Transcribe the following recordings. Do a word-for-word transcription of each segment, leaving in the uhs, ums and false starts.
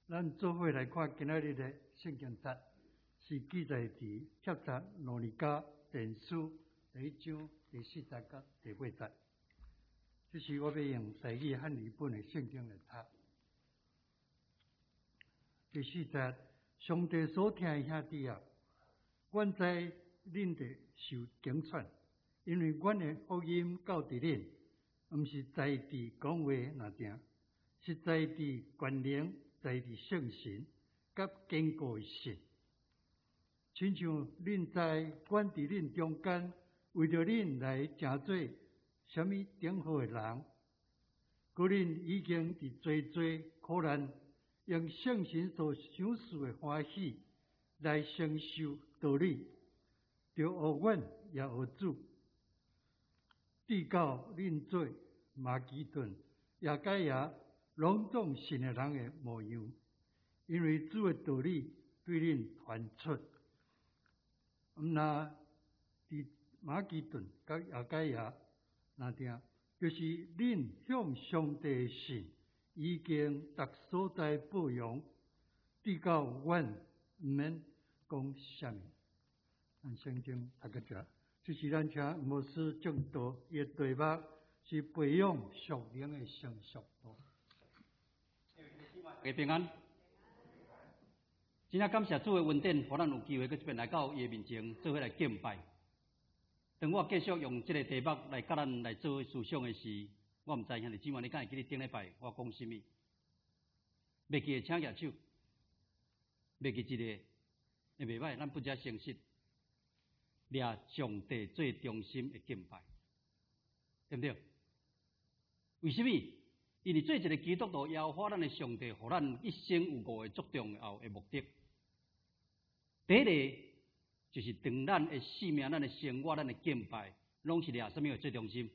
咱做伙来看今仔日的圣经节，是记载伫帖撒罗尼迦前书第一章第四节到第八节。这是我要用台语和日本的圣经来读。第四节，上帝所听的兄弟啊，阮知恁得受拣选，因为阮的福音到伫恁，毋是在地讲话那定，是在地权能，在地圣神，甲坚固的信。亲像恁在阮伫恁中间，为着恁来诚做什么顶好的人，故恁已经伫做做苦难，用圣神所赏赐的欢喜来承受道理，就学阮也学主，递到恁做马其顿、亚该亚拢总信的人的模样，因为主的道理对恁传出。毋那伫马其顿甲亚该亚那定，就是恁向上帝的信已经逐所在报扬，递到阮毋免讲啥物。咱圣经读到这，这是咱请牧师正道伊的题目是培养属灵的成熟度。 大家平安。真正感谢主的恩典，互咱有机会搁一遍来到伊的面前，做伙来敬拜。当我继续用这个题目来甲咱来做思想的时，我毋知兄弟姊妹，你敢会记得顶礼拜我讲什么？袂记的请举手，袂记一个也袂歹，咱不只诚实，掠上帝最中心的敬拜，对不对？为什么？因为做一个基督徒，要花咱的上帝，互咱一生有五个足重要的目的。第一个就是当咱的性命、咱的生活、咱的敬拜，拢是掠什么最中心？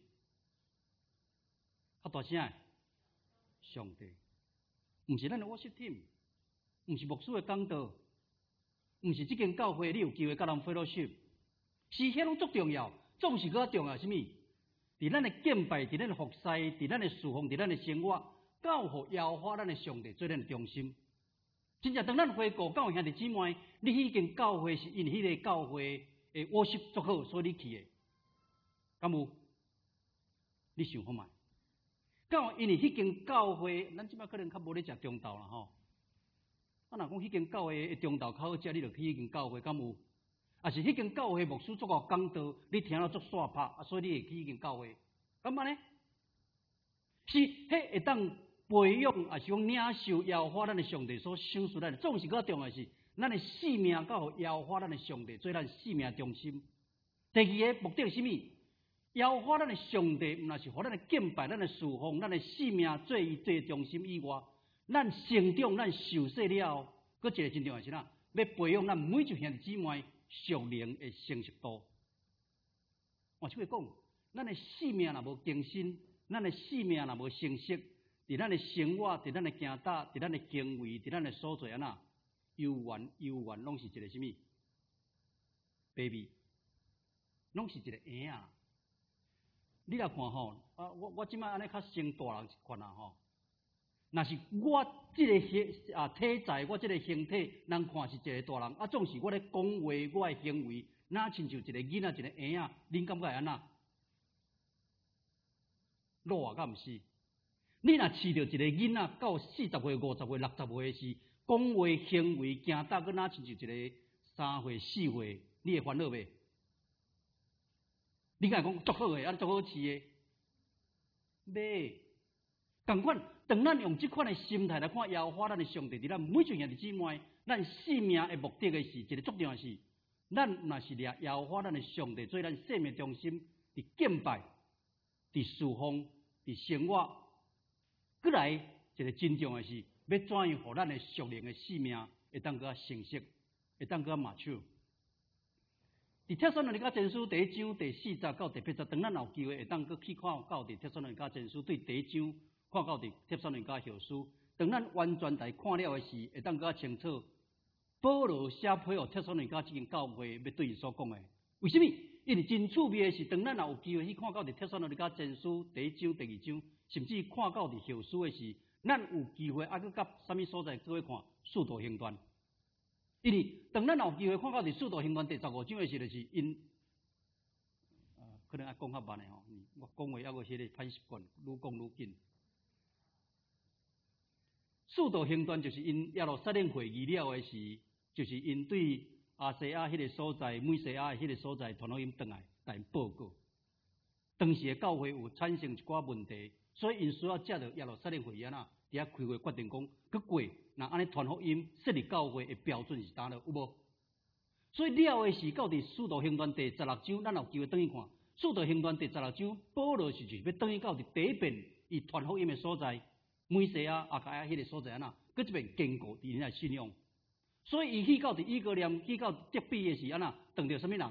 较大声的上帝，毋是咱的 worship team， 毋是牧师的讲道，毋是这间教会你有机会甲人 fellowship， 是迄拢足重要，总是搁较重要什么？伫咱的敬拜，伫咱的服侍，伫咱的侍奉，伫咱的生活，教互摇花咱的上帝做咱的中心。真正当咱回顾教会兄弟姊妹，你迄间教会是因迄个教会的worship足好，所以你去的，敢有？你想好嘛？教因为迄间教会，咱即摆可能较无咧食中昼啦吼。啊，若讲迄间教会的中昼较好食，你就去迄间教会，敢有？啊，是迄间教会牧师做个讲道，你听了足煞拍，啊，所以你会去迄间教会，干嘛呢？是迄会当培养，啊是讲领受摇花咱的上帝所赏赐咱的，总是较重要是，咱的性命到摇花咱的上帝做咱性命中心。第二个目的是啥物？摇花咱的上帝，毋若是互咱的敬拜、咱的侍奉、咱的性命做伊最中心以外，咱成长、咱受洗了，搁一个真重要是哪？要培养咱每一兄弟姊妹属灵的成熟度。换句话讲，咱的性命若无更新，咱的性命若无成熟，伫咱的生活、伫咱的行搭、伫咱的行为、伫咱的所做安那，游玩游玩，拢是一个什么 baby， 拢是一个婴仔。你来看吼，啊，我我即摆安尼较生大人一款啊吼。若是我即个形啊体在，我即个形体，人看是一个大人，啊，总是我咧讲话，我的行为，哪亲像一个囡仔、一个婴仔，恁感觉会安那？老啊，敢毋是？你若饲着一个囡仔到四十岁、五十岁、六十岁时，讲话、行为、行搭，佮哪亲像一个三岁、四岁，你会烦恼袂？你敢会讲足好诶，啊，足好饲诶？袂。同款，当咱用这款的心态来看摇花咱的上帝，伫咱每一兄弟姊妹，咱生命的目的的是一个足重要是，咱若是掠摇花咱的上帝做咱生命中心，伫敬拜、伫侍奉、伫生活，过来一个真重要是，要怎样互咱的属灵的生命会当个成熟，会当个马手。伫帖撒罗尼迦前书第一章第四节到第八节，当咱有机会会当个去看到伫帖撒罗尼迦前书对第一章。看到伫帖撒罗尼迦后书，当咱完全来看了的时，会当较清楚。保罗写批予帖撒罗尼迦这间教会要对伊所讲的，为什么？因为真趣味的是，当咱若有机会去看到伫帖撒罗尼迦前书第一章、第二章， 甚至看到伫后书的是，咱有机会还佫甲啥物所在做伙看《使徒行传》，因为当咱有机会看到伫《使徒行传》第十五章的时，就是因，呃，可能爱讲较慢的吼，我讲话抑个迄个歹习惯，愈讲愈紧。《使徒行传》就是因耶路撒冷会议了的时，就是因对亚细亚迄个所在、美西亚迄个所在，传福音转来，来报告。当时的教会有产生一寡问题，所以因需要借着耶路撒冷会议啊，伫遐开会决定讲，去过，那安尼传福音设立教会的标准是啥了，有无？所以了的是到伫《使徒行传》第十六章，咱有机会转去看《使徒行传》第十六章，保罗是就是要转去到伫第一遍伊传福音的所在，美西亚、亚该亚迄个所在啊，呐，搁一遍坚固伫因的信仰。所以伊去到伫以哥念，去到德比的时安那，碰到什么人？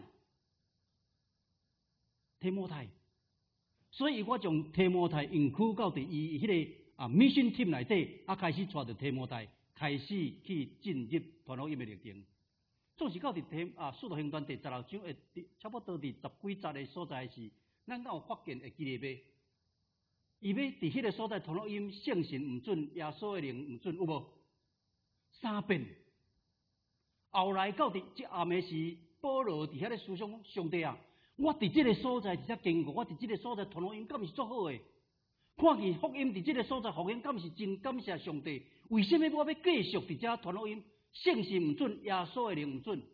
提摩太。所以我将提摩太引去到伫伊迄个啊 mission team 内底，啊开始带着提摩太开始去进入传福音的历程。总是到伫提啊《使徒行传》第十六章诶，差不多伫十几节的所在是，咱敢有发现会记哩袂？伊要伫迄个所在传福音，圣神毋准，耶稣的灵毋准，有无？三遍。后来到伫即暗暝时，保罗伫遐咧思想上帝啊。我伫即个所在是遮坚固，我伫即个所在传福音，敢是足好诶？看见福音伫即个所在福音，敢是真感谢上帝？为什么我要继续伫遮传福音？圣神毋准，耶稣诶灵毋准。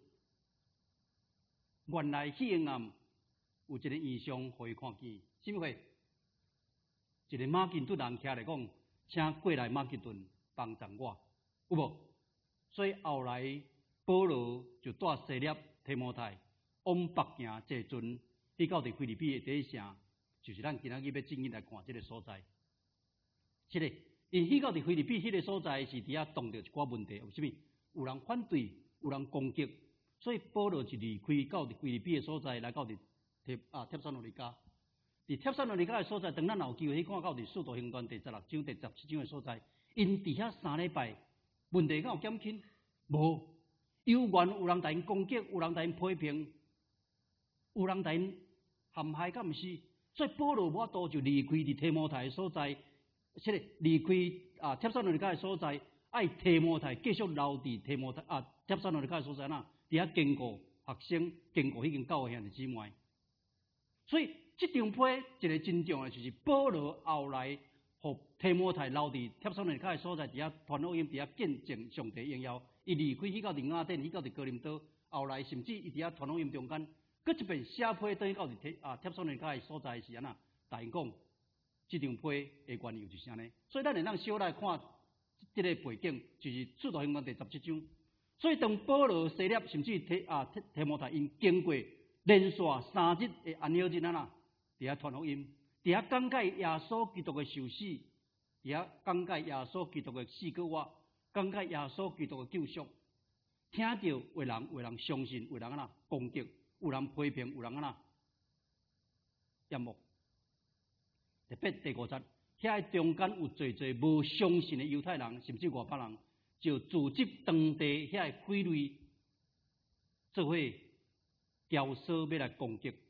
原来迄阴暗有一个异象，互伊看见，什么货？一个马其顿人徛来讲，请过来马其顿帮助我，有无？所以后来保罗就带西勒、提摩太。往北行坐船，去到伫菲律宾的第一城，就是咱今仔日要正经来看这个所在。是嘞，因去到伫菲律宾迄个所在是伫遐碰到一寡问题，有啥物？有人反对，有人攻击，所以保罗就离开到伫菲律宾的所在，来到伫帖啊帖撒罗尼迦。伫帖撒罗尼迦的所在，当咱有机会去看到伫《使徒行传》第十六章、第十七章的所在，因伫遐三礼拜，问题敢有减轻？无，有缘有人甲因攻击，有人甲因批评。有人来陷害，敢毋是？所以保罗无法度就离开伫提摩太的所在，即个离开啊帖撒罗尼迦的所在，爱提摩太继续留伫提摩太啊帖撒罗尼迦的所在呐，伫遐坚固学生，坚固迄间教会兄弟姊妹。所以这张批一个真重的，就是保罗后来互提摩太留伫帖撒罗尼迦的所在，伫遐传福音，伫遐见证上帝荣耀。伊离开去到伫雅典，去到伫哥林多，后来甚至伊伫遐传福音中间。搁一遍写批等于到伫帖啊帖撒罗尼迦的所在是安那，答应讲，这张批的缘由就是安尼。所以咱会当小来看这个背景，就是《使徒行传》第十七章。所以当保罗、西勒甚至提啊提提摩太因经过连续三日的安息日安那，伫遐传福音，伫遐讲解耶稣基督的受死，伫遐讲解耶稣基督的死搁活，讲解耶稣基督的救赎，听到有人有人相信，有人安那攻击。有人批评，有人安那厌恶。特别第五节，遐中间有侪侪无相信的犹太人，甚至外邦人，就组织当地遐傀儡，做伙雕塑要来攻击，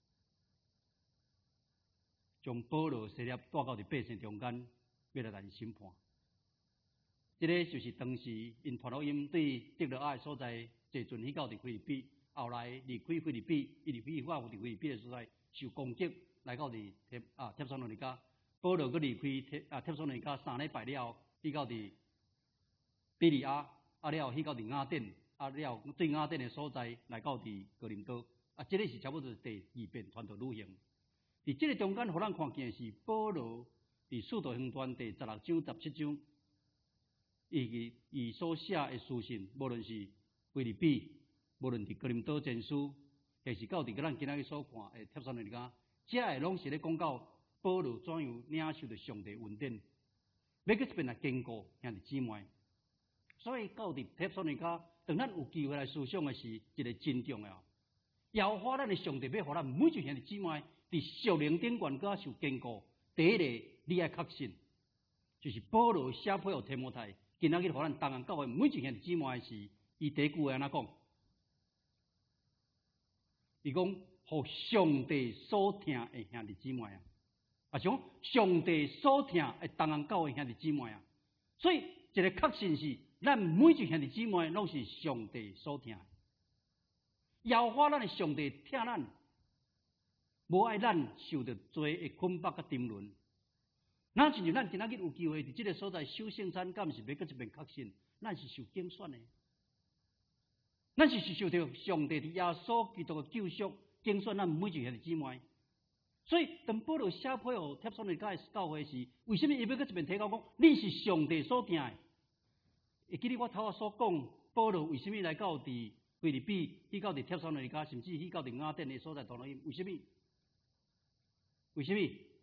将保罗、西勒带到伫百姓中间，要来来审判。这个就是当时因传福音对得着爱所在，坐船去到伫菲律宾。后来离开菲律宾，伊离开我有伫菲律宾的所在受攻击，来到伫帖啊帖撒罗尼迦。保罗佮离开帖啊帖撒罗尼迦三礼拜了，去到伫比利亚，啊了去到伫雅典，啊了对雅典的所在来到伫哥林多。啊，这个是差不多第二遍传道旅行。伫这个中间，互咱看见的是保罗伫《使徒行传》第十六章、十七章，伊伊所写的书信，无论是菲律宾。无论伫哥林多前书，还是到伫咱今仔日所看诶帖撒罗尼迦，这个拢是咧讲到保罗怎样领受着上帝恩典，要去一边来坚固兄弟姊妹。所以到伫帖撒罗尼迦，当咱有机会来思想的是一个真重要。要花咱的上帝要互咱每一兄弟姊妹伫属灵顶悬搁受坚固。第一个，你爱确信，就是保罗写批予提摩太，今仔日互咱东岸教会每一兄弟姊妹是，伊第一句话安怎讲？伊讲，互上帝所听的兄弟姊妹啊， 啊，像上帝所听会同行教会兄弟姊妹啊。所以一个确信是，咱每一兄弟姊妹拢是上帝所听。耶和华咱的上帝听咱，无爱咱受着罪的捆绑甲沉沦。那亲像咱今仔日有机会伫即个所在守圣餐，敢毋是要搁一遍确信，咱是受拣选的。咱是受到上帝伫耶稣基督的救赎，拣选咱每一个兄弟姊妹。所以，当保罗写批互帖撒罗尼迦的教会时，为什么伊要搁一遍提到讲，你是上帝所听的？会记得我头下所讲，保罗为什么来到伫腓立比，去到伫帖撒罗尼迦，甚至去到伫雅典的所在同路因？为什么？为什么？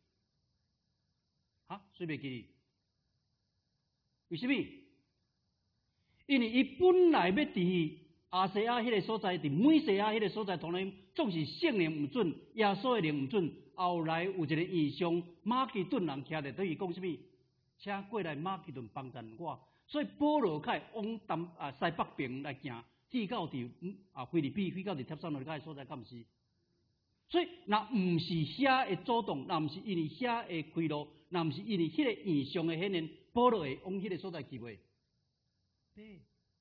哈，谁袂记？为什么？因为伊本来要伫亚细亚迄个所在，伫美西亚迄个所在同路因，总是圣灵毋准，耶稣的灵毋准。后来有一个异象，马其顿人徛在对伊讲什么？请过来马其顿帮衬我。所以保罗开往东啊西北边来行，去到伫啊腓立比，去到伫帖撒罗尼迦的所在，敢毋是？所以若毋是遐的主动，若毋是因为遐的开路，若毋是因为迄个异象的显现，保罗会往迄个所在去袂？对。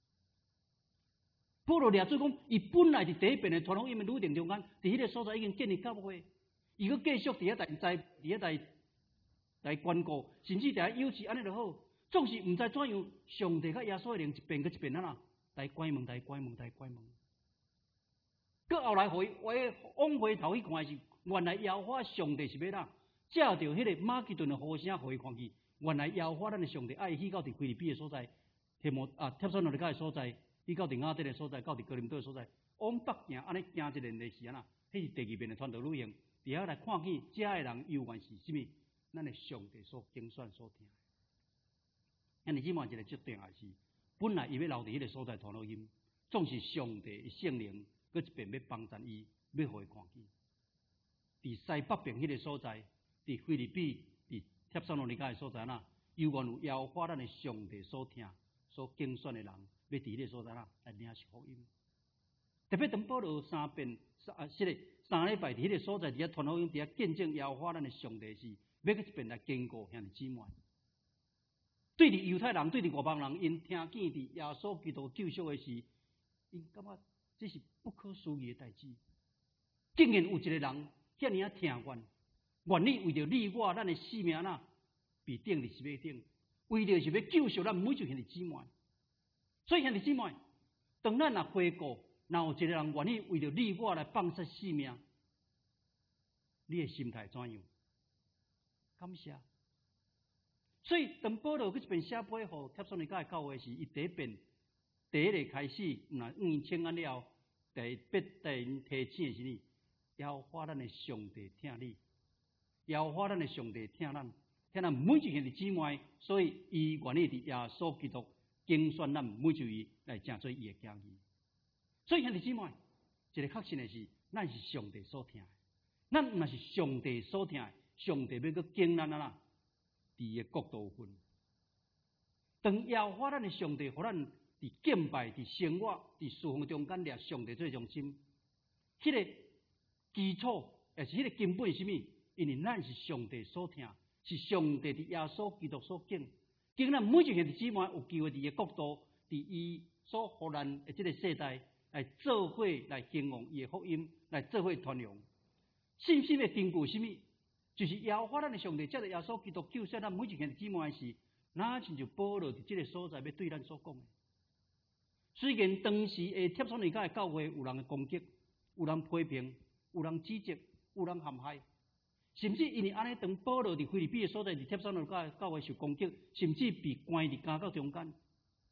保罗掠做讲，伊本来伫第一遍的传福音的旅程中间，伫迄个所在已经建立教会。伊阁继续伫遐代在，伫遐代来关顾，甚至伫遐有志安尼就好。总是毋知怎样，上帝甲耶稣的灵一遍搁一遍啊啦，来关门，来关门，来关门。搁后来回回往回头去看是，原来耶和华上帝是要哪？借着迄个马其顿的呼声，互伊看去，原来耶和华咱的上帝爱去到伫腓立比的所在，帖摩啊帖撒罗尼迦的所在，去到伫雅典的所在，到伫哥林多的所在，往北行安尼行一连的是安那，迄是第二遍的传道旅行。伫遐来看见，遮的人犹原是什么？咱的上帝所拣选所听。因为即满一个决定也是，本来伊要留伫迄个所在传福音，总是上帝的圣灵，搁一遍要帮助伊，要互伊看见。伫西北边迄个所在，伫腓立比，伫帖撒罗尼迦的所在那，犹原有耶和华咱的上帝所听、所拣选的人，要伫迄个所在那来领受福音。特别当保罗三遍啊，是个三礼拜伫迄个所在，伫遐传福音，伫遐见证耶和华咱的上帝是，要搁一遍来坚固兄弟姊妹。对伫犹太人，对伫外邦人，因听见伫耶稣基督救赎的事，因感觉这是不可思议的代志。竟然有一个人遐尔啊听愿，愿意为着你我咱的性命呐，被钉伫十字顶，为着是要救赎咱每一兄弟姊妹。所以兄弟姊妹，当咱若回顾，若有一个人愿意为着你我来放弃性命，你的心态怎样？感谢。所以，当保罗去一遍写批互帖撒罗尼迦的教会时，伊第一遍第一个开始，若嗯请安了，第一笔第一提醒的是你，耶和华咱的上帝听你，耶和华咱的上帝听咱，听咱每一兄弟姊妹，所以伊愿意伫耶稣基督拣选咱每一位来成做伊的家己。所以兄弟姊妹，一个确信的是，咱是上帝所听的，咱若是上帝所听的，上帝要搁拣咱啊啦。伫伊个国度分，当耶和华咱的上帝，互咱伫敬拜、伫生活、伫侍奉中间，掠上帝最中心。迄、那个基础，也是迄个根本是什么？因为咱是上帝所听，是上帝伫耶稣基督所敬，敬咱每一个姊妹有机会伫伊个国度，伫伊所互咱的即个世代来做伙来兴旺伊的福音，来做伙传扬。信心的根据是什么？就是耶和华咱的上帝，借着耶稣基督救赎咱每一件姊妹时，哪亲像保罗伫即个所在要对咱所讲的。虽然当时诶帖撒罗尼迦的教会有人的攻击，有人批评，有人指责，有人陷害，甚至因为安尼，当保罗伫腓立比的所在，伫帖撒罗尼迦的教会受攻击，甚至被关伫监狱中间。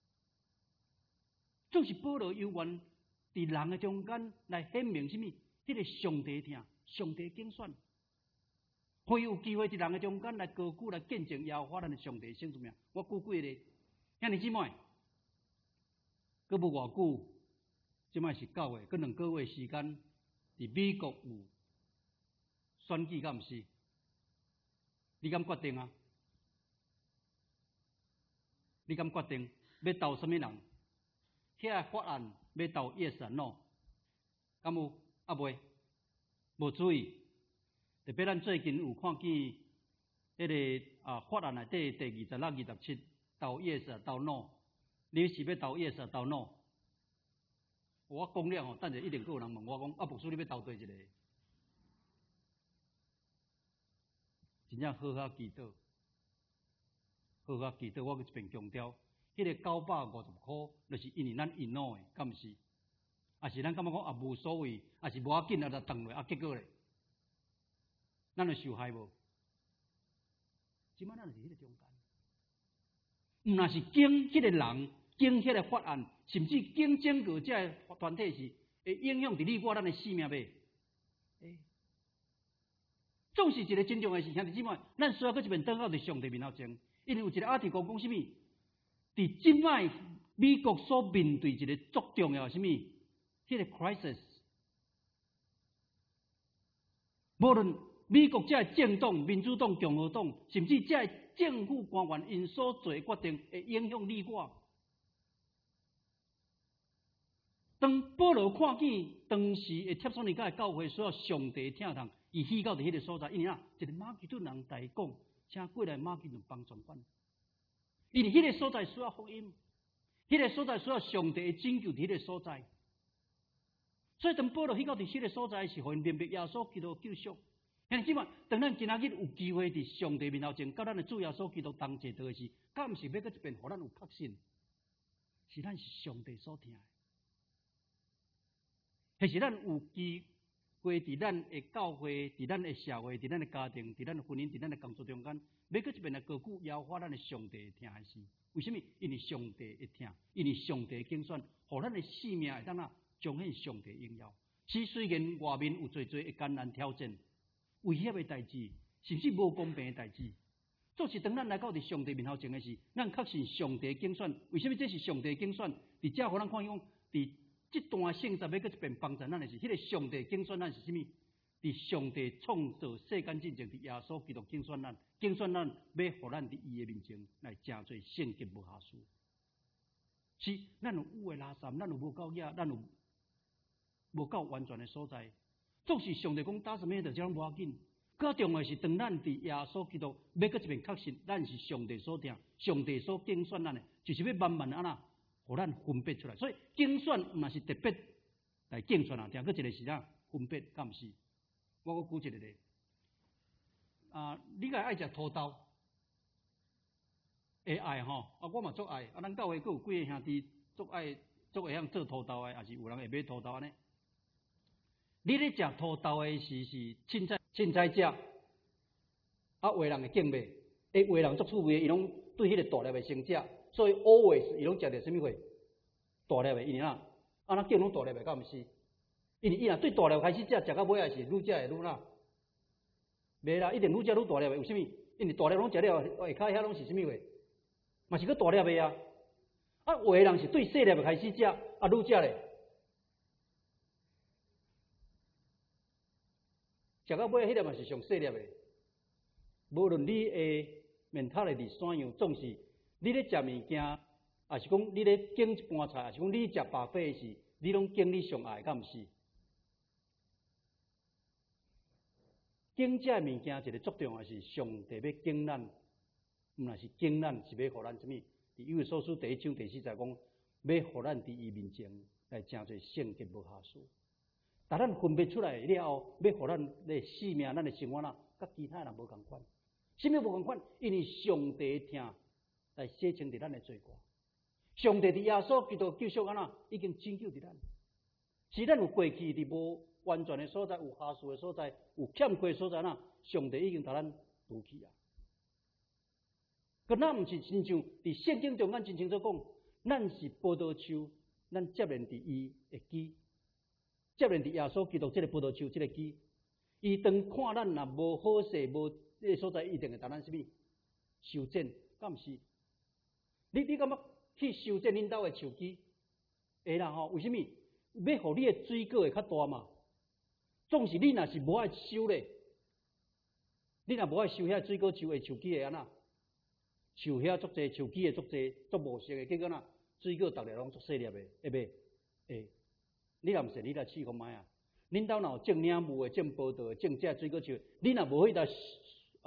总是保罗犹原伫人的中间来显明什么？迄、那个上帝听，上帝拣选。可以有机会伫人的中间来高举来见证耶和华咱的上帝圣子名。我举几个，兄弟姊妹，佫无偌久，即摆是九月，佫两个月时间，伫美国有选举，敢毋是？你敢决定啊？你敢决定要投什么人？遐法案要投 yes or no？ 敢有？啊袂，无注意。特别咱最近有看见迄、那个啊法案内底第二十六、二十七投 yes 啊投 no， 你是要投 yes 啊投 no？ 我讲了吼，等下一定还有人问我讲，啊，牧师你要投对一个？真正好好祈祷，好好祈祷，我去一边强调，迄、那个九百五十箍，就是因为咱因孬的，敢毋是？啊是咱感觉讲啊无所谓，啊是无要紧啊，就当落啊，结果咧，咱会受害无？即摆咱就是迄个中间，毋若是经迄个人，经迄个法案，甚至经整个这个团体是会影响伫你我咱的性命袂？诶，总是一个真重要的事，兄弟姊妹，咱需要搁一面转到伫上帝面头前，因为有一个阿提讲讲啥物？伫即摆美国所面对一个足重要的啥物？迄个 crisis， 无论美国这政党、民主党、共和党，甚至这政府官员因所做的决定，会影响你我。当保罗看见当时会帖撒罗尼迦的教会需要上帝听从，伊去到伫迄个所在，因为啊，一个马其顿人来讲，请过来马其顿帮传管，因为迄个所在需要福音，迄个所在需要上帝的拯救伫迄个所在。所以，当保罗去到伫迄个所在，是互因明白耶稣基督救赎。兄弟姊妹，当咱今仔日有机会伫上帝面头前，甲咱的主耶稣基督同齐倒时，敢毋是要搁一遍，互咱有确信，是咱是上帝所听的，还是咱有机会伫咱的教会、伫咱的社会、伫咱的家庭、伫咱的婚姻、伫咱的工作中间，要搁一遍来高举摇花咱的上帝听的事？为什么？因为上帝会听，因为上帝竞选，互咱的性命会当啊。彰显上帝荣耀。是虽然外面有侪侪的艰难挑战、威胁的代志，甚至无公平的代志，做是当咱来到伫上帝面头前的时，咱确信上帝竞选。为什么这是上帝竞选？伫遮互咱看讲，伫这段圣经要搁一遍帮助咱的是，迄、那个上帝竞选咱是啥物？伫上帝创造世间之前，伫耶稣基督竞选咱，竞选咱要互咱伫伊的面前来真做圣洁无瑕疵。是，咱有污的垃圾，咱有无够野，咱有。无够完全的所在，总是上帝讲打什么就这无要紧。更重要是，当咱伫耶稣基督要搁一遍确信，咱是上帝所听、上帝所竞选咱的，就是要慢慢安那，互咱分别出来。所以竞选嘛是特别来竞选啊，定搁一个是啥分别，敢毋是？我搁举一个例，啊，你个爱食土豆，会爱吼，啊，我嘛足爱，啊，咱教会阁有几个兄弟足爱，足会晓做土豆的，也是有人会买土豆安尼。你咧食土豆的时是凊彩凊彩食，啊，有的人会敬买，诶，有的人足趣味，伊拢对迄个大粒的先食，所以 always 伊拢食着什么货？大粒的，因为哪？啊，咱叫拢大粒的，敢毋是？因为伊若对大粒开始食，食到尾也是愈食会愈哪？袂啦，一定愈食愈大粒的，为什么？因为大粒拢食了，下骹遐拢是什么货？嘛是个大粒的啊！啊，有的人是对细粒的开始食，啊，愈食咧。食到尾，迄粒嘛是上细粒的。无论你的面头的伫怎样，总是你咧食物件，也是讲你咧拣一盘菜，也是讲你食白饭时，你拢拣你上爱，敢毋是？拣食物件一个最重要是上帝要拣咱，毋若是拣咱是要互咱什么？伫以弗所书第一章第四节讲，要互咱伫伊面前来真做圣洁无瑕疵。但咱分别出来了后，要互咱的性命、咱的生活啦，甲其他人无共款。什么无共款？因为上帝听来洗清伫咱的罪过。上帝伫耶稣基督救赎安那已经拯救伫咱。是咱有过去伫无完全的所在，有瑕疵的所在，有欠缺的所在，那上帝已经甲咱除去啊。可咱毋是亲像伫圣经中间真清楚讲，咱是葡萄树，咱接连伫伊的基。接连伫耶稣基督这个葡萄树这个基，伊当看咱若无好势无这个所在，一定会当咱什么修剪，敢毋是？你你感觉去修剪恁兜的树基？会啦吼？为什么？要互你的水果会较大嘛？总是你若是无爱修咧，你若无爱修遐水果树的树基会安那？树遐足济，树基的足济，足无色的，结果哪水果逐日拢足细粒的，会袂？会。你若毋是，你来试看卖啊！恁兜若有种领悟的、种葡萄的、种这水果树，你若无迄搭啊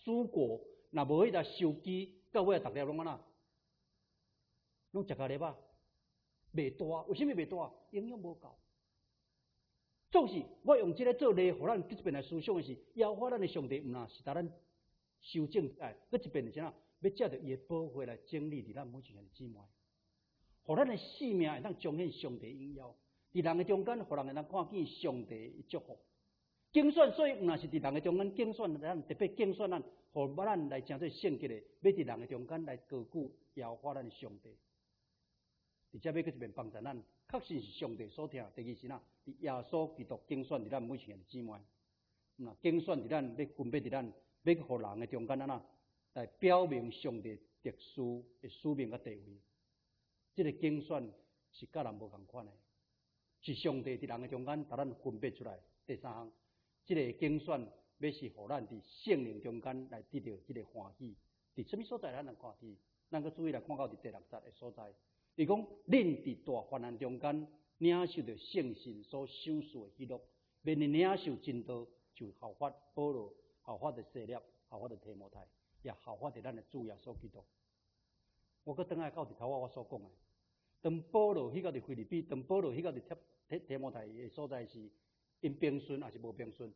蔬果，若无迄个手机，到尾逐粒拢安那，拢食咖粒啊，袂大。为什么袂大？营养无够。总是我用这个做例，互咱这边来思想的是，耶和华咱的上帝，毋若是带咱修正起来，搁一边是怎样？要借着伊的保护来整理伫咱每一个姊妹，互咱的性命会当彰显上帝荣耀。伫人的中间，互人会当看见上帝的祝福。竞选，所以毋若是伫人的中间竞选，咱特别竞选咱，互咱来诚做圣洁的，要伫人的中间来高举耶和华咱的上帝。而且要搁一边帮助咱，确实是上帝所听。第二是哪？伫耶稣基督竞选伫咱每一个姊妹，那竞选伫咱要分别伫咱，要互人的中间安那来表明上帝特殊的使命甲地位。这个竞选是甲人无共款的，是上帝伫人的中间，把咱分别出来。第三项，这个竞选要是互咱伫圣灵中间来得到这个欢喜。伫什么所在咱来看见？咱搁注意来看到伫第六节的所在。伊讲，恁伫大患难中间领受着圣神所享受的喜乐，免你领受真道，就效法保罗，效法着希腊，效法着提摩太，也效法着咱的主耶稣基督。我搁倒来到伫头仔我所讲的，当保罗去到伫腓立比，当保罗去到伫提提摩太的所在是，因平顺还是无平顺？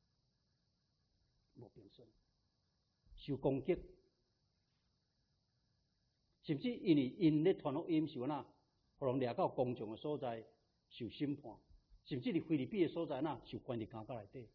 无平顺，受攻击。甚至因为因咧传福音是安那，互人掠到公众的所在受审判，甚至伫腓立比的所在那受关伫监狱内底。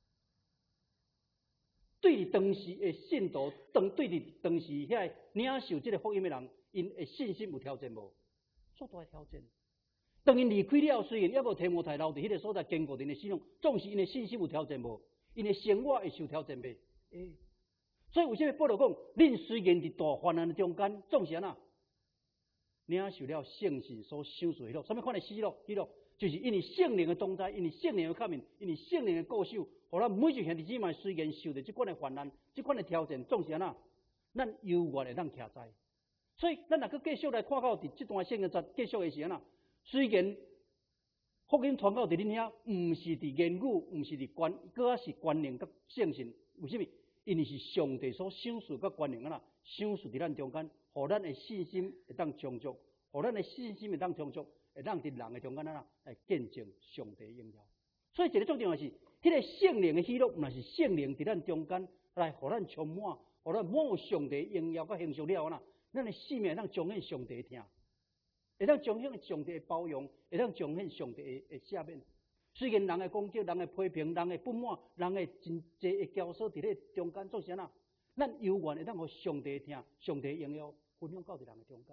对于当时的信徒，当对于当时遐领受这个福音的人，因的信心有挑战无？足大的挑战。当因离开了，虽然还无提摩太留伫迄个所在坚固因的信仰，总是因的信心有挑战无？因的生活会受挑战袂？诶。所以为什么保罗讲，恁虽然伫大患难的中间，总是安那领受了圣神所享受的喜乐。什么款的喜乐？喜乐就是因为圣灵的同在，因为圣灵的吸引，因为圣灵的固守，互咱每一个兄弟姊妹虽然受着这款的患难、这款的挑战，总是安那，咱犹原会当徛在。所以咱若搁继续来看到伫这段圣经节，继续的是安那，虽然福音传到伫恁遐，毋是伫言语，毋是伫观，搁是观念甲圣神，为什么？因为是上帝所享受甲权能啊啦，享受伫咱中间，互咱的信心会当充足，互咱的信心会当充足，会当伫人的中间啊啦来见证上帝的荣耀。所以一个最重要是，迄个圣灵的喜乐，若是圣灵伫咱中间来，互咱充满，互咱满有上帝荣耀甲享受了啊啦，咱的生命会当彰显上帝的听，会当彰显上帝的包容，会当彰显上帝的赦免。虽然人的攻击、人的批评、人的不满、人的真济的教唆伫咧中间做啥呐？咱犹原会当互上帝听、上帝荣耀分享到伫人的中间。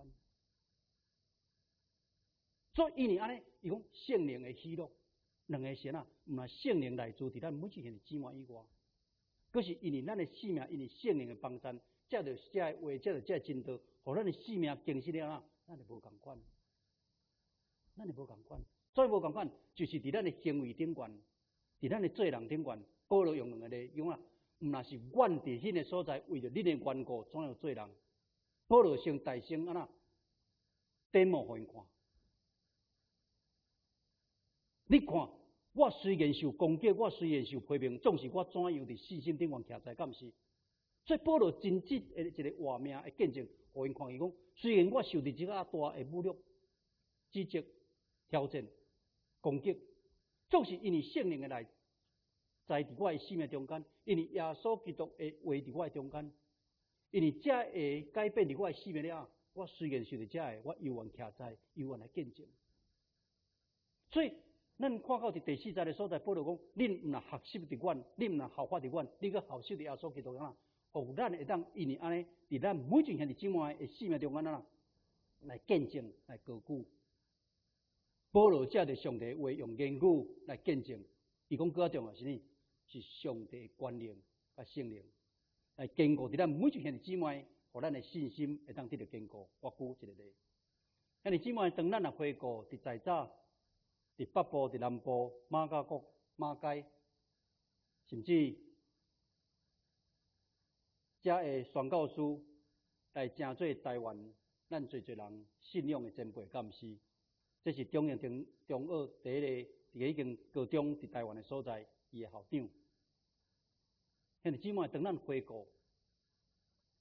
所以因为安尼，伊讲圣灵的喜乐，两个神啊，毋是圣灵来自伫咱每一个姊妹以外，可是因为咱的生命，因为圣灵的帮助，才着这话，才着这真道，互咱的生命更新了啊，咱就无共款，咱就无共款。所以无共款，就是伫咱的行为顶悬，伫咱的做人顶悬。保罗用两个例用啊，毋若是阮伫迄个所在，为着恁的缘故，怎样做人？保罗先大声安那点模互因看。你看，我虽然受攻击，我虽然受批评，总是我怎样伫信心顶悬徛在，敢毋是？所以保罗真实的一个活命的见证，互因看伊讲，虽然我受伫这个大的侮辱、指责、挑战。攻击，总是因为圣灵的来，在伫我的生命中间，因为耶稣基督的话伫我的中间，因为这会改变伫我的生命了。我虽然受着这个，我犹原徛在，犹原来见证。所以，咱看到伫第四节的所在，保罗讲：恁毋若学习伫阮，恁毋若效法伫阮，你个效习伫耶稣基督啊，互咱会当因为安尼，伫咱每一兄弟姊妹的生命中间啊，来见证，来高举。保罗借着上帝话用言语来见证，伊讲更重要是呢，是上帝的权能甲圣灵来坚固伫咱每一兄弟姊妹，互咱的信心会当得到坚固。我举一个例，兄弟姊妹，当咱若回顾伫在早，伫北部、伫南部、马家国、马街，甚至遮的宣教师来正做台湾，咱侪侪人信仰的前辈，敢毋是？这是中央中中二第一个伫个已经高中伫台湾的所在，伊的校长。兄弟姊妹，当咱回顾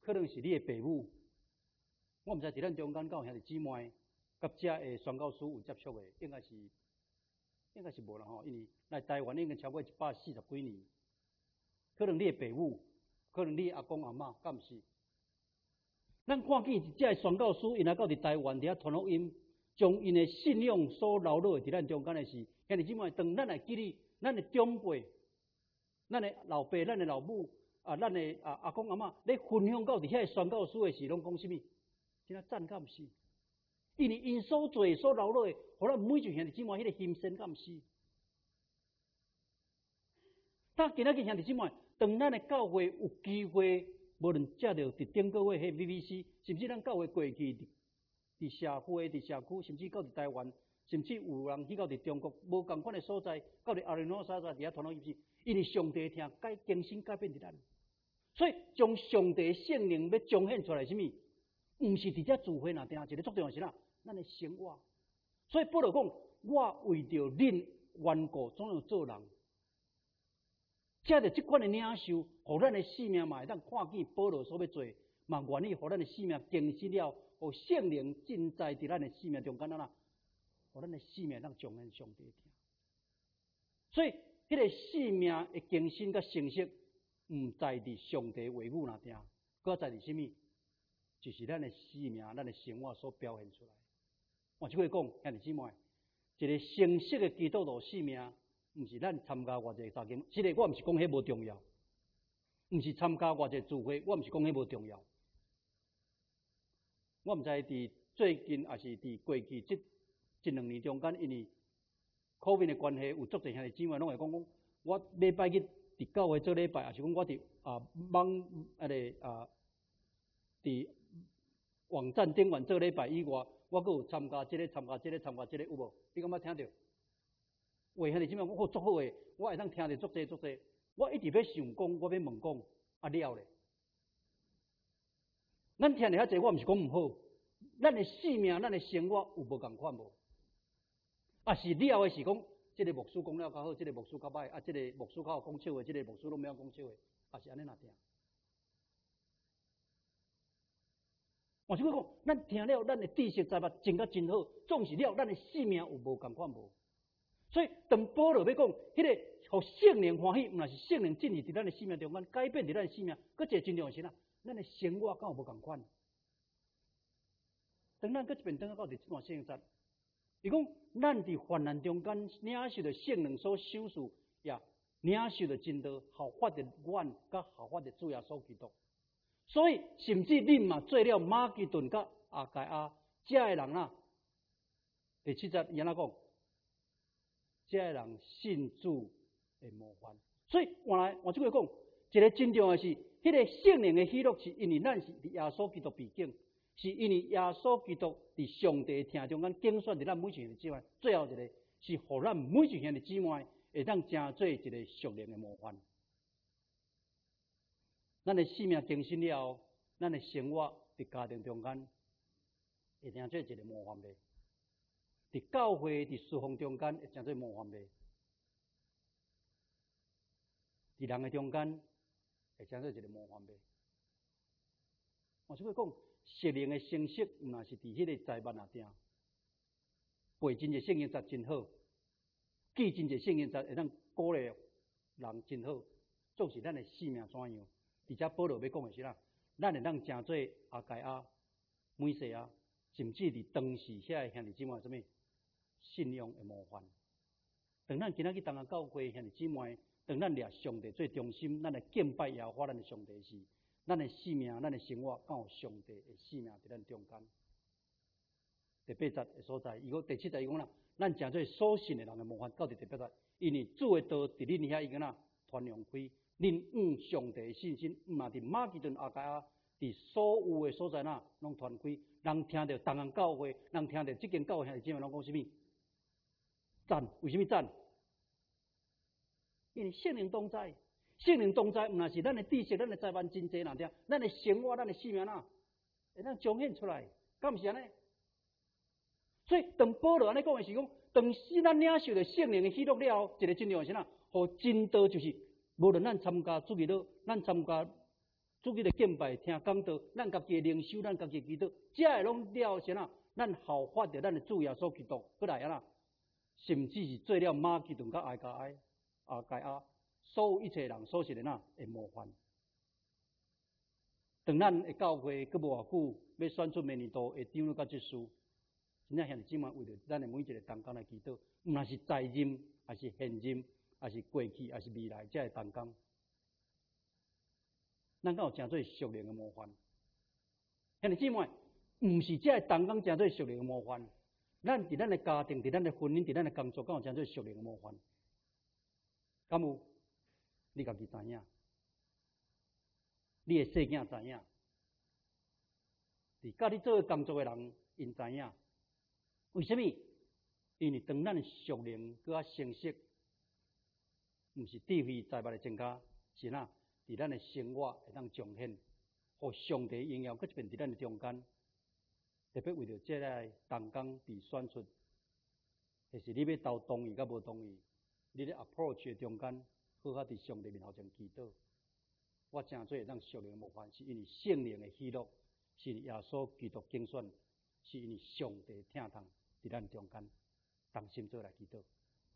可能是你的父母，我毋知伫咱中间有兄弟姊妹，甲遮的宣教师有接触的，应该是应该是无啦吼，因为来台湾已经超过一百四十几年，可能你的父母，可能你的阿公阿嬷，敢毋是？咱看见遮的宣教师，因来到伫台湾伫遐传福音，将因的信仰所留落伫咱中间的是兄弟姊妹，当咱来记哩，咱的长辈。咱的老爸、咱的老母啊，咱的啊阿公阿嬷咧分享到伫遐宣教书的时，拢讲什么？真啊赞，敢毋是？因为因所做所留落的，互咱每一兄弟姊妹迄个心声，敢毋是？但今仔日兄弟姊妹，当咱的教会有机会，无论借着伫顶个月迄 B B C， 甚至咱教会过去伫伫社会、伫社区，甚至到伫台湾，甚至有人去到伫中国无共款的所在，到伫阿联酋所在，伫遐传福音。因为上帝听改更新改变伫咱，所以将上帝圣灵要彰显出来，什么？毋是伫遮聚会那定，一个最重要是哪？咱的生活。所以保罗讲，我为着恁缘故，总要做人。借着即款的领受，互咱的性命嘛会当看见保罗所要做，嘛愿意互咱的性命更新了，互圣灵浸在伫咱的性命中间啦，互咱的性命当彰显上帝听。所以。迄个性命的更新甲成熟，毋在伫上帝话语那定，搁在伫什么？就是咱的生命、咱的生活所表现出来。我即个讲，兄弟姊妹，一个成熟的基督徒生命，毋是咱参加偌济查经，即个我毋是讲迄无重要，毋是参加偌济聚会，我毋是讲迄无重要。我毋知伫最近还是伫过去即一两年中间，因为COVID的关系，有足侪兄弟姊妹拢会讲讲，我礼拜日伫教会做礼拜，也是讲我伫啊网啊个啊伫网站顶面做礼拜以外，我阁有参加即、這个、参加即、這个、参加即、這个，有无？你敢捌听到？喂，兄弟姊妹，我足好诶，我会当听着足侪足侪。我一直要想讲，我要问讲，啊了咧。咱听着遐济，我毋是讲毋好，咱的生命、咱的生活有无共款无？啊，是了诶，是讲，即、這个牧师讲了较好，即、這个牧师较歹，啊，即、這个牧师较有讲笑诶，即、這个牧师拢袂晓讲笑诶，啊是安尼那定。我想讲，咱听了，咱的知识财物真甲真好，总是了，咱的生命有无共款无？所以，当保罗要讲，迄、那个互圣灵欢喜，毋若是圣灵进入伫咱的生命中间，改变伫咱的生命，搁一个真重要是哪？咱的生活敢有无共款？当咱搁一遍等到伫即段圣经节。伊讲，咱伫患难中间领受着圣灵所赏赐，也领受着真道，效法着阮，甲效法着主耶稣基督。所以，甚至恁嘛做了马其顿甲阿盖亚遮个人啊，第七节伊安怎讲？遮个人信主的模范。所以，原来我即个讲，一个真重要的是，迄、那个圣灵的喜乐，是因为咱是耶稣基督毕竟。是因为耶稣基督伫上帝听中间拣选伫咱每一兄弟姊妹，最后一个是互咱每一兄弟姊妹会当成做一个属灵的模范。咱的生命更新了后，咱的生活伫家庭中间会成做一个模范袂？伫教会、伫侍奉中间会成做模范袂？伫人的中间会成做一个模范袂？我只会讲。圣灵的成熟，毋若是伫迄个财物那定，背真侪圣经节真好，记真侪圣经节会当鼓励人真好。总是咱的生命怎样？而且保罗要讲的是哪？咱会当成做阿盖亚、美西亚，甚至伫当时遐兄弟姊妹什么信仰的模范。当咱今仔去当下教会兄弟姊妹，当咱掠上帝最中心，咱来敬拜耶和华咱的上帝时。咱的生命、咱的生活，敢有上帝的生命伫咱中间。第八节的所在，伊讲第七节伊讲啦，咱诚做所信的人的模范，到第第八节，因为主的道伫恁遐已经啦传扬开，恁嗯上帝的信心，毋嘛伫马其顿、阿盖亚，伫所有的所在呐，拢传开，人听到同行教会，人听到即间教会兄弟姊妹拢讲什么？赞，为什么赞？因为圣灵同在。圣灵同在，毋若是咱的知识、咱的财万真济那点，咱的生活、咱的生命啊，会当彰显出来，敢毋是安尼？所以，当保罗安尼讲的是讲，当时咱领受着圣灵的喜乐了后，一个真重要是哪？互真道就是，无论咱参加主日祷，咱参加主日的敬拜、听讲道，咱家己的灵修，咱家己的祈祷，这会拢了先啊，咱效法着咱的主耶稣基督，过来啊啦，甚至是做了马其顿甲埃加埃、阿盖亚，所有一切人所信的呐会模范。当咱的教会佫无偌久，要选出明年度的长老甲执事，真正兄弟姊妹为着咱的每一个同工来祈祷，毋论是在任，还是现任，还是过去，还是未来，这个同工，咱敢有诚做属灵的模范？兄弟姊妹，毋是这个同工诚做属灵的模范，咱伫咱的家庭、伫咱的婚姻、伫咱的工作，敢有诚做属灵的模范？敢有？你家己知影？你的细囝知影，伫甲你做工作的人，因知影。为什么？因为当咱的属灵搁较成熟，毋是智慧财物的增加，是哪？伫咱的生活会当彰显，互上帝荣耀搁一遍伫咱的中间。特别为着这个同工被选出，就是你要投同意甲无同意，你咧 approach 的中间，好好伫上帝面头前祈祷。我诚做会当属灵的模范，是因为圣灵的喜乐，是因为耶稣基督竞选，是因为上帝疼痛伫咱中间，同心做来祈祷。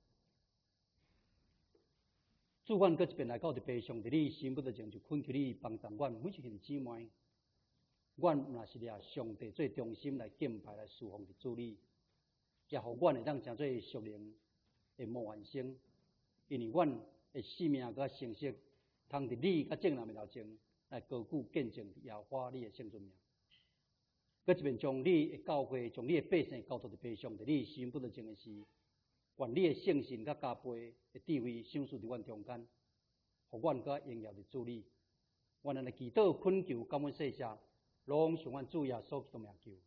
主阮搁一遍来到伫地上，伫你心不得情就恳求你帮助阮每一兄弟姊妹。阮若是掠上帝最忠心来敬拜来侍奉伫主你，也互阮会当诚做属灵的模范生，因为阮的生命搁诚实。通伫你甲正人面头前来高举见证耶和华你的圣尊名，搁一边将你的教会、将你的百姓交托伫地上，伫你心不得情的事，愿你的圣信甲加倍的智慧赏赐伫阮中间，互阮甲荣耀伫主你。阮安尼祈祷、恳求、感恩、谢谢，拢向阮主耶稣基督名求。